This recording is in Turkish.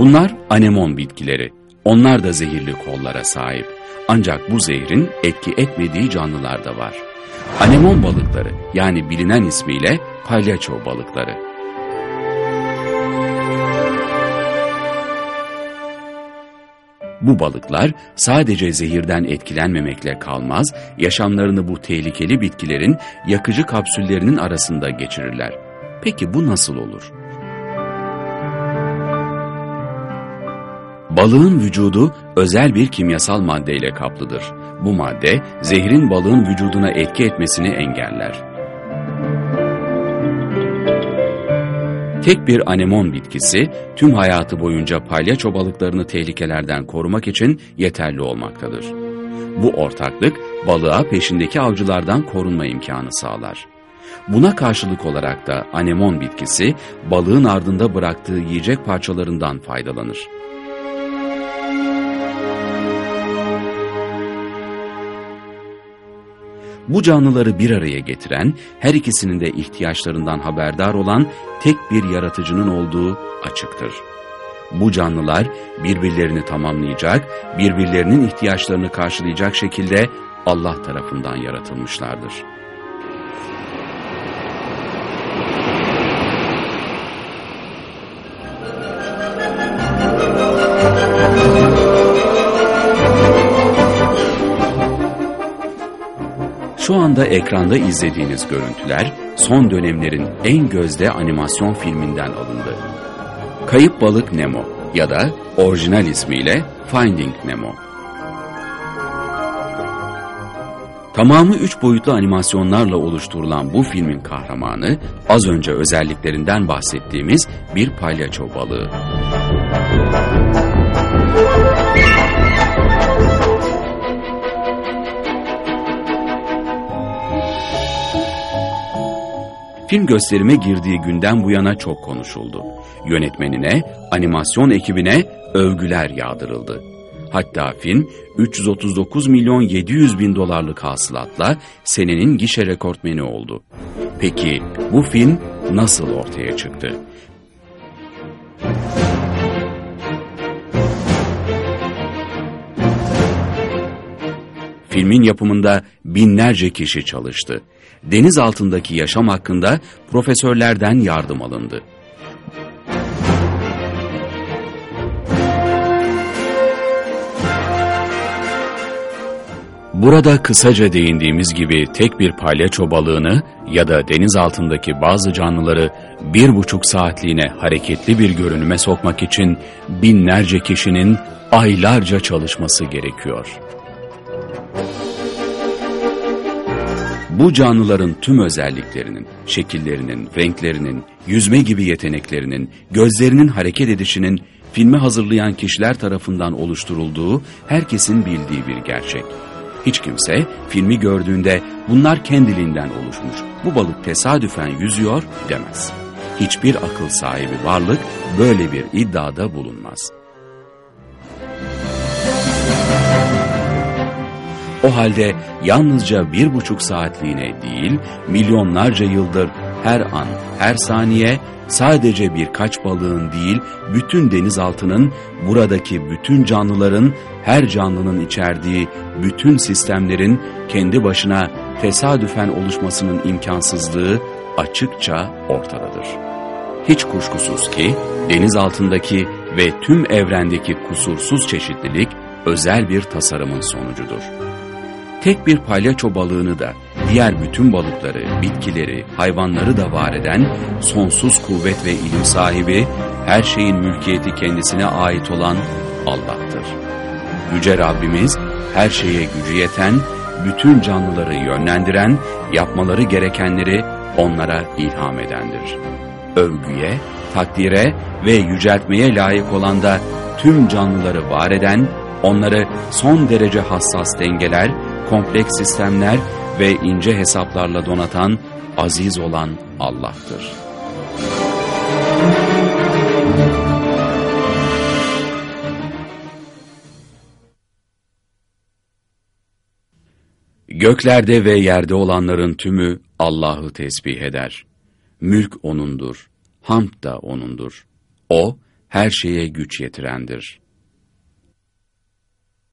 Bunlar anemon bitkileri. Onlar da zehirli kollara sahip. Ancak bu zehrin etki etmediği canlılar da var. Anemon balıkları, yani bilinen ismiyle palyaço balıkları. Bu balıklar sadece zehirden etkilenmemekle kalmaz, yaşamlarını bu tehlikeli bitkilerin yakıcı kapsüllerinin arasında geçirirler. Peki bu nasıl olur? Balığın vücudu özel bir kimyasal maddeyle kaplıdır. Bu madde, zehrin balığın vücuduna etki etmesini engeller. Tek bir anemon bitkisi, tüm hayatı boyunca palyaço balıklarını tehlikelerden korumak için yeterli olmaktadır. Bu ortaklık, balığa peşindeki avcılardan korunma imkanı sağlar. Buna karşılık olarak da anemon bitkisi, balığın ardında bıraktığı yiyecek parçalarından faydalanır. Bu canlıları bir araya getiren, her ikisinin de ihtiyaçlarından haberdar olan tek bir yaratıcının olduğu açıktır. Bu canlılar birbirlerini tamamlayacak, birbirlerinin ihtiyaçlarını karşılayacak şekilde Allah tarafından yaratılmışlardır. Şu anda ekranda izlediğiniz görüntüler, son dönemlerin en gözde animasyon filminden alındı. Kayıp Balık Nemo ya da orijinal ismiyle Finding Nemo. Tamamı 3 boyutlu animasyonlarla oluşturulan bu filmin kahramanı, az önce özelliklerinden bahsettiğimiz bir palyaço balığı. Film gösterime girdiği günden bu yana çok konuşuldu. Yönetmenine, animasyon ekibine övgüler yağdırıldı. Hatta film 339 milyon 700 bin dolarlık hasılatla senenin gişe rekortmeni oldu. Peki bu film nasıl ortaya çıktı? Filmin yapımında binlerce kişi çalıştı. Deniz altındaki yaşam hakkında profesörlerden yardım alındı. Burada kısaca değindiğimiz gibi tek bir palyaço balığını ya da deniz altındaki bazı canlıları 1,5 saatliğine hareketli bir görünüme sokmak için binlerce kişinin aylarca çalışması gerekiyor. Bu canlıların tüm özelliklerinin, şekillerinin, renklerinin, yüzme gibi yeteneklerinin, gözlerinin hareket edişinin filmi hazırlayan kişiler tarafından oluşturulduğu herkesin bildiği bir gerçek. Hiç kimse filmi gördüğünde bunlar kendiliğinden oluşmuş, bu balık tesadüfen yüzüyor demez. Hiçbir akıl sahibi varlık böyle bir iddiada bulunmaz. O halde yalnızca 1,5 saatliğine değil, milyonlarca yıldır her an, her saniye sadece birkaç balığın değil, bütün denizaltının, buradaki bütün canlıların, her canlının içerdiği bütün sistemlerin kendi başına tesadüfen oluşmasının imkansızlığı açıkça ortadadır. Hiç kuşkusuz ki deniz altındaki ve tüm evrendeki kusursuz çeşitlilik özel bir tasarımın sonucudur. Tek bir palyaço balığını da, diğer bütün balıkları, bitkileri, hayvanları da var eden, sonsuz kuvvet ve ilim sahibi, her şeyin mülkiyeti kendisine ait olan Allah'tır. Yüce Rabbimiz, her şeye gücü yeten, bütün canlıları yönlendiren, yapmaları gerekenleri onlara ilham edendir. Övgüye, takdire ve yüceltmeye layık olan da tüm canlıları var eden, onları son derece hassas dengeler, kompleks sistemler ve ince hesaplarla donatan, aziz olan Allah'tır. Göklerde ve yerde olanların tümü Allah'ı tesbih eder. Mülk O'nundur, hamd da O'nundur. O, her şeye güç yetirendir.